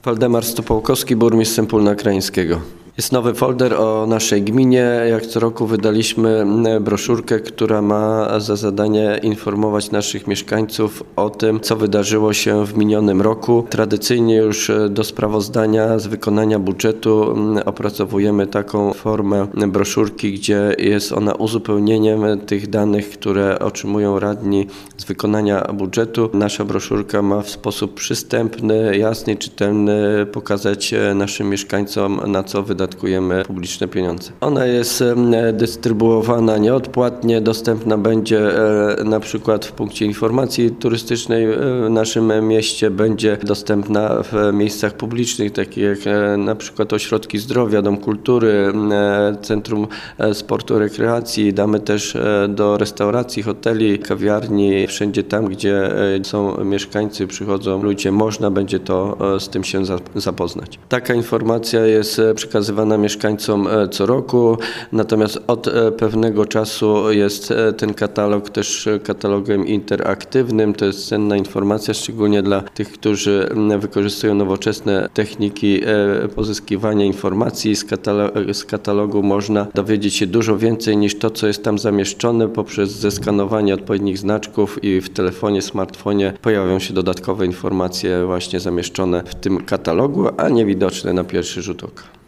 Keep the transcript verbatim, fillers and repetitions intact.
Waldemar Stopałkowski, burmistrz Sępólna Krajeńskiego. Jest nowy folder o naszej gminie. Jak co roku wydaliśmy broszurkę, która ma za zadanie informować naszych mieszkańców o tym, co wydarzyło się w minionym roku. Tradycyjnie już do sprawozdania z wykonania budżetu opracowujemy taką formę broszurki, gdzie jest ona uzupełnieniem tych danych, które otrzymują radni z wykonania budżetu. Nasza broszurka ma w sposób przystępny, jasny i czytelny pokazać naszym mieszkańcom, na co wydatkujemy publiczne pieniądze. Ona jest dystrybuowana nieodpłatnie, dostępna będzie na przykład w punkcie informacji turystycznej w naszym mieście, będzie dostępna w miejscach publicznych, takich jak na przykład ośrodki zdrowia, Dom Kultury, Centrum Sportu i Rekreacji. Damy też do restauracji, hoteli, kawiarni, wszędzie tam, gdzie są mieszkańcy, przychodzą ludzie, można będzie to z tym się zapoznać. Taka informacja jest przekazywana mieszkańcom co roku, natomiast od pewnego czasu jest ten katalog też katalogiem interaktywnym. To jest cenna informacja, szczególnie dla tych, którzy wykorzystują nowoczesne techniki pozyskiwania informacji. Z katalogu, z katalogu można dowiedzieć się dużo więcej niż to, co jest tam zamieszczone. Poprzez zeskanowanie odpowiednich znaczków i w telefonie, smartfonie pojawią się dodatkowe informacje właśnie zamieszczone w tym katalogu, a niewidoczne na pierwszy rzut oka.